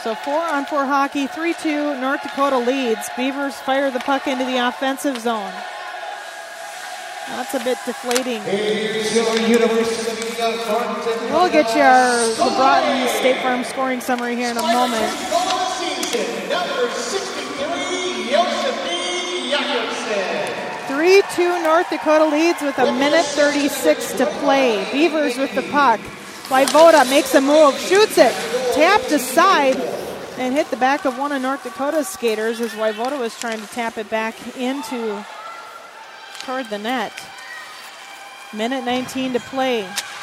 So 4-on-4 hockey, 3-2, North Dakota leads. Beavers fire the puck into the offensive zone. That's a bit deflating. We'll get you our LeBron State Farm scoring summary here in a moment. Number 63, Yosemite Jakobsen. 3-2 North Dakota leads with 1:36 to play. Beavers with the puck. Vojvoda makes a move, shoots it, tapped aside, and hit the back of one of North Dakota's skaters as Vojvoda was trying to tap it back toward the net. 1:19 to play.